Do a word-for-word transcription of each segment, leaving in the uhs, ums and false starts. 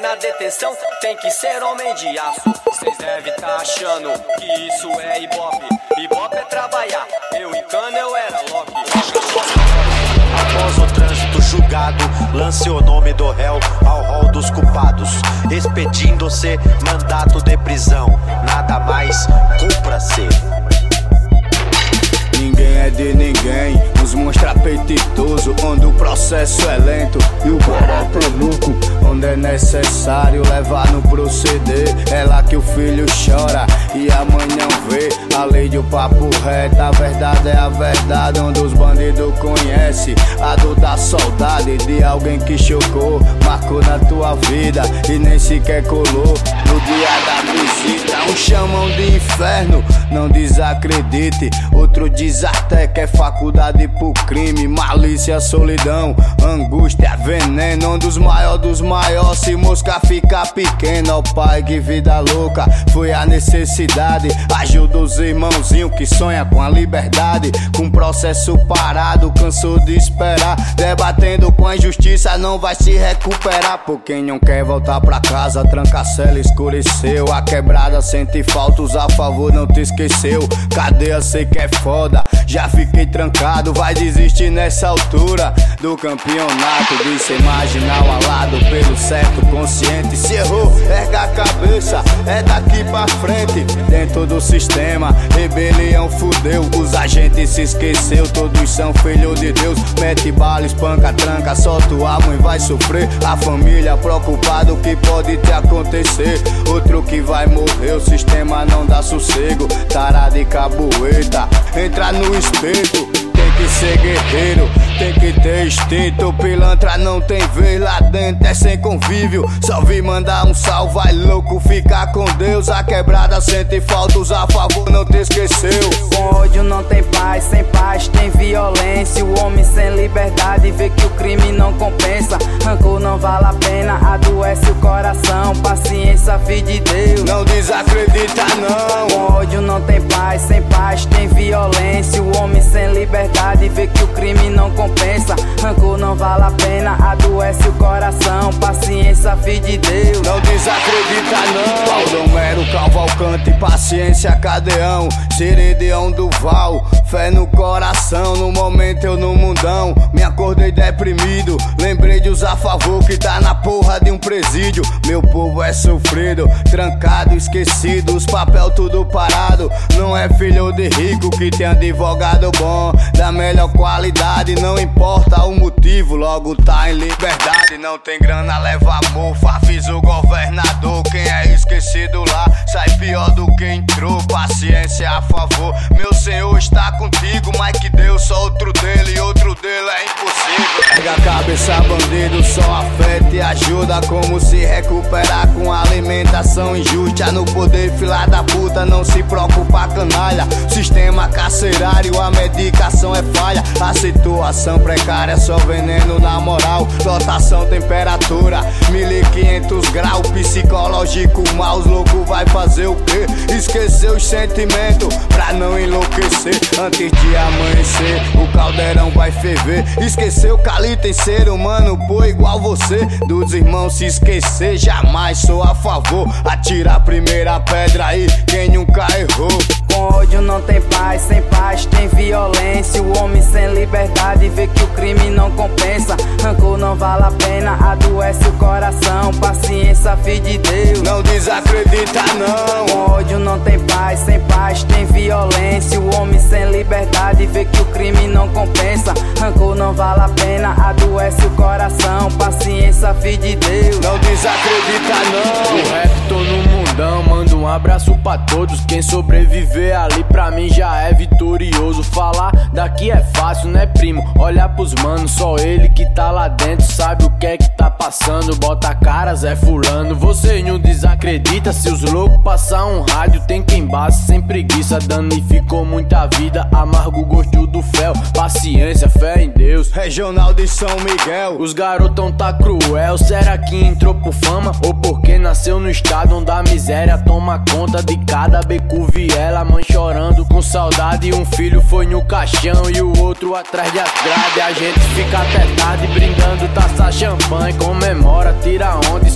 na detenção tem que ser homem de aço. Cês devem tá achando que isso é ibope. Ibope é trabalhar, eu em cana eu era Loki. Após o trânsito julgado, lance o nome do réu ao rol dos culpados, expedindo-se mandato de prisão. Nada mais cumpra-se. Ninguém é de ninguém, os monstros apetitosos, onde o processo é lento e o barato é louco. Onde é necessário levar no proceder, é lá que o filho chora e a mãe não vê. A lei do papo reto, a verdade é a verdade. Onde os bandidos conhecem a dor da saudade de alguém que chocou, marcou na tua vida e nem sequer colou no dia da visita. Um chamam de inferno, não desacredite. Outro diz até que é faculdade pro crime. Malícia, solidão, angústia, veneno. Onde os maiores dos maiores, se mosca fica pequena. Ó pai, que vida louca, foi a necessidade. Ajuda os irmãozinhos que sonha com a liberdade. Com processo parado, cansou de esperar. Debatendo com a injustiça, não vai se recuperar. Por quem não quer voltar pra casa, tranca a cela, escureceu. A quebrada sente faltas a favor, não te esqueceu. Cadeia, sei que é foda, já fiquei trancado. Vai desistir nessa altura do campeonato de ser marginal alado pelo certo consciente. Se errou, erga a cabeça, é daqui pra frente. Dentro do sistema, rebelião fudeu. Os agentes se esqueceu, todos são filhos de Deus. Mete bala, espanca, tranca, só tua mãe vai sofrer. A família preocupada, o que pode te acontecer. Outro que vai morrer, o sistema não dá sossego. Tarada e cabueta, entra no espeto. Tem que ser guerreiro, tem que ter instinto. Pilantra não tem vez lá dentro, é sem convívio. Só vi mandar um salve, vai louco, ficar com Deus. A quebrada sente faltas a favor, não te esqueceu. Com ódio não tem paz, sem paz tem violência. O homem sem liberdade vê que o crime não compensa. Rancor não vale a pena, adoece o coração. Paciência, filho de Deus, não desacredita não. Com ódio não tem paz, sem paz tem violência. O homem sem liberdade vê que o crime não compensa. Rancor não vale a pena, adoece o coração. Paciência, filho de Deus, não desacredita não. Baldomero, Cavalcante, paciência, Cadeão, Sirideão do Val, fé no coração. No momento eu no mundão, me acordei deprimido. Lembrei de usar favor que tá na porra de um presídio. Meu povo é sofrido, trancado, esquecido. Os papel tudo parado. Não é filho de rico que tem advogado bom, da melhor qualidade, não importa o motivo, logo tá em liberdade. Não tem grana, leva amor, fiz o governador. Quem é esquecido lá, sai pior do que entrou. Paciência a favor, meu Senhor está contigo. Mas que Deus, só outro dele, e outro dele é impossível. Pega a cabeça, bandido, só a fé te ajuda. Como se recuperar com alimentação injusta. No poder, fila da puta, não se preocupa, canalha. Sistema carcerário, a medicação é falha. A situação precária, só veneno na moral. Lotação, temperatura, mil e quinhentos graus. Psicológico mal, os loucos vai fazer o quê? Esquecer os sentimentos pra não enlouquecer. Antes de amanhecer, o caldeirão vai ferver. Esqueceu que ali tem ser humano, pô, igual você. Dos irmãos se esquecer, jamais sou a favor. Atira a primeira pedra aí, quem nunca errou. Com ódio não tem paz, sem paz tem violência. O homem sem liberdade vê que o crime não compensa. Rancor não vale a pena, adoece o coração. Paciência, filho de Deus, não desacredita não. Com ódio não tem paz, sem paz tem violência. O homem sem liberdade vê que o crime não compensa. Rancor não vale a pena, adoece o coração. Paciência, filho de Deus, não desacredita não. O rap tô no mundão, mando um abraço pra todos. Quem sobreviver ali pra mim já é vitorioso. Falar daqui é fácil, né primo? Olha pros manos, só ele que tá lá dentro sabe o que é que tá passando. Bota a cara, Zé Fulano. Você não desacredita, se os loucos passar um rádio tem quem base sem preguiça. Danificou muita vida, amargo o gosto do fel. Paciência, fé em Deus. Regional de São Miguel, os garotão tá cruel. Será que entrou por fama ou porque nasceu no estado onde a miséria toma conta de cada beco viela? Mãe chorando com saudade, um filho foi no caixão e o outro atrás de grade. A gente fica até tarde brindando taça champanhe, comemora, tira onde só quem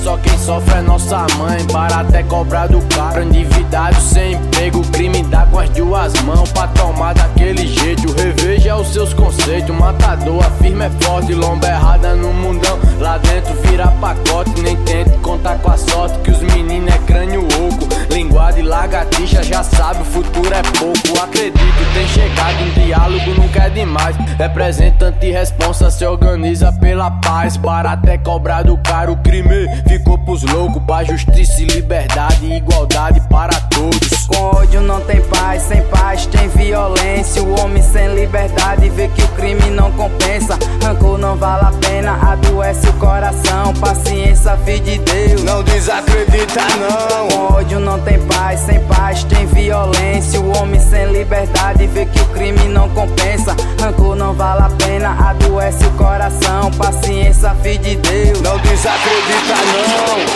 sofre é nossa mãe, para até cobrar do cara. Endividado, sem emprego, o crime dá com as duas mãos pra tomar daquele jeito. Reveja os seus conceitos, matador, a firma é forte, lomba errada no mundão. Lá dentro vira pacote, nem tente contar com a sorte, que os meninos é crânio oco. Linguada e lagartixa, já sabe, o futuro é pouco. Acredito, tem chegado, um diálogo nunca é demais. Representante e responsa se organiza pela paz, para até cobrar do cara. O crime ficou pros loucos, pra justiça e liberdade e igualdade para todos. Com ódio não tem paz, sem paz tem violência. O homem sem liberdade vê que o crime não compensa. Rancor não vale a pena, adoece o coração. Paciência, filho de Deus, não desacredita não. Com ódio não tem paz, sem paz tem violência. O homem sem liberdade vê que o crime não compensa. Rancor não vale a pena, adoece o coração. Paciência, filho de Deus, não desacredita não.